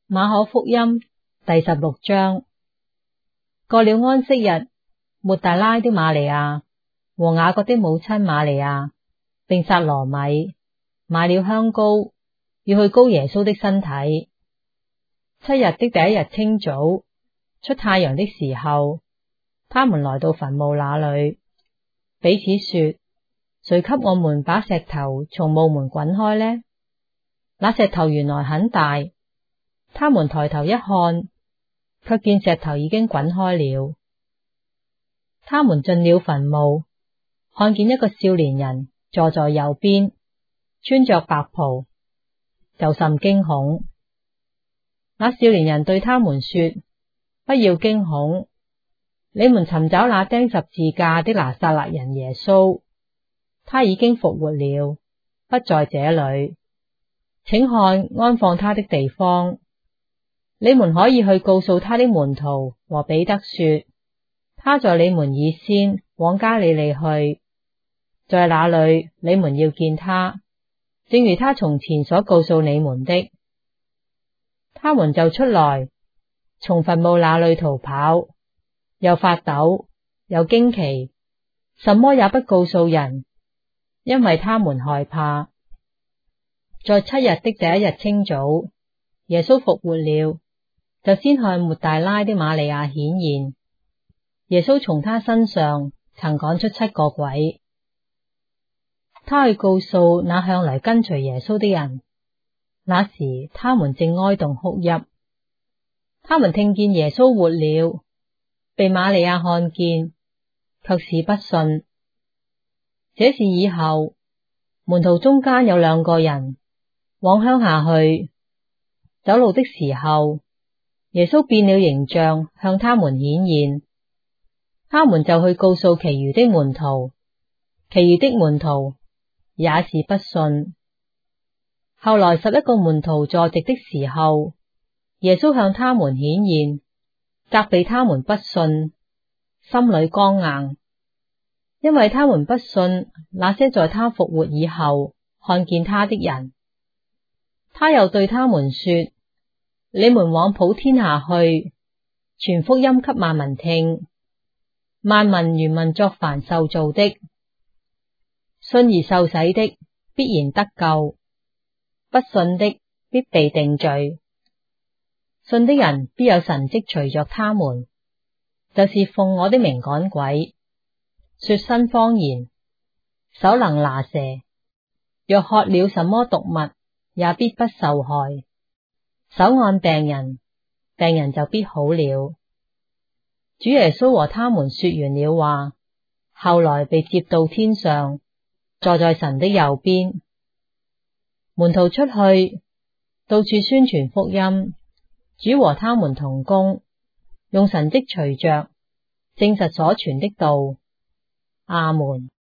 馬可福音第16章。過了安息日，抹大拉的瑪利亞和雅各的母親瑪利亞，並撒羅米買了香膏，要去膏耶穌的身體。7日的第一日清早，出太陽的時候，他們來到墳墓那裏，彼此說：誰給我們把石頭從墓門滾開呢？那石頭原來很大，他們抬頭一看，卻見石頭已經滾開了。他們進了墳墓，看見一個少年人坐在右邊，穿着白袍，就甚驚恐。那少年人對他們說：不要驚恐，你們尋找那釘十字架的拿撒勒人耶穌，他已經復活了，不在這裏。請看安放他的地方。你們可以去告訴他的門徒和彼得說，他在你們以先往加利利去，在那裏你們要見他，正如他從前所告訴你們的。他們就出來，從墳墓那裏逃跑，又發抖，又驚奇，什麼也不告訴人，因為他們害怕。在7日的第一日清早，耶穌復活了，就先向抹大拉的瑪利亞顯現。耶穌從他身上曾趕出7個鬼。他去告訴那向來跟隨耶穌的人，那時他們正哀慟哭泣。他們聽見耶穌活了，被瑪利亞看見，卻是不信。這事以後，門徒中間有2個人往鄉下去，走路的時候，耶穌變了形象向他們顯現，他們就去告訴其餘的門徒，其餘的門徒也是不信。後來11個門徒坐席的時候，耶穌向他們顯現，責備他們不信，心裏剛硬，因為他們不信那些在他復活以後看見他的人。他又對他們說：你們往普天下去，傳福音給萬民聽。萬民原文作凡受造的，信而受洗的必然得救，不信的必被定罪。信的人必有神蹟隨着他們，就是奉我的名趕鬼，說新方言，手能拿蛇，若喝了什麼毒物，也必不受害。手按病人，病人就必好了。主耶穌和他們說完了話，後來被接到天上，坐在神的右邊。門徒出去，到處宣傳福音，主和他們同工，用神蹟隨着，證實所傳的道。阿門。